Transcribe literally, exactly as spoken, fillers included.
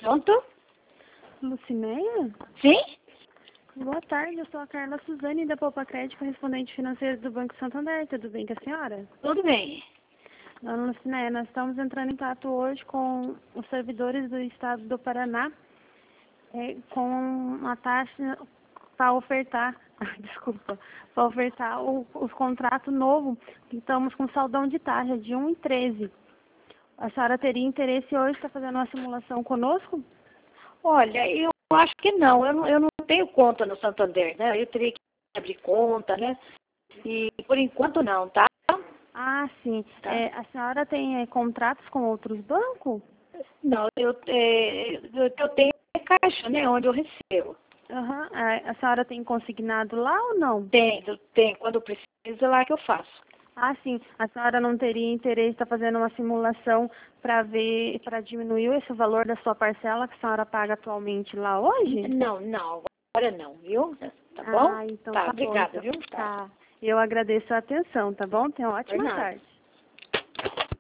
Pronto? Lucinéia? Sim? Boa tarde, eu sou a Carla Suzane da Poupa Crédito, correspondente financeiro do Banco Santander. Tudo bem com a senhora? Tudo bem. Dona Lucinéia, nós estamos entrando em contato hoje com os servidores do estado do Paraná é, com uma taxa para ofertar, desculpa, para ofertar o, os contratos novos. Estamos com saldão de taxa de um e treze. A senhora teria interesse hoje para fazer uma simulação conosco? Olha, eu acho que não. Eu não, eu não tenho conta no Santander, né? Eu teria que abrir conta, né? E por enquanto não, tá? Ah, sim. Tá. É, a senhora tem é, contratos com outros bancos? Não, eu, é, eu, eu tenho caixa, né? Onde eu recebo. Aham. A, a senhora tem consignado lá ou não? Tenho, tenho. Quando eu preciso, é lá que eu faço. Ah, sim. A senhora não teria interesse em estar fazendo uma simulação para ver, para diminuir esse valor da sua parcela que a senhora paga atualmente lá hoje? Não, não. Agora não, viu? Tá bom? Ah, então Tá, tá bom. obrigada, Então. viu? Tá. Eu agradeço a atenção, tá bom? Tenha uma Por ótima nada. tarde.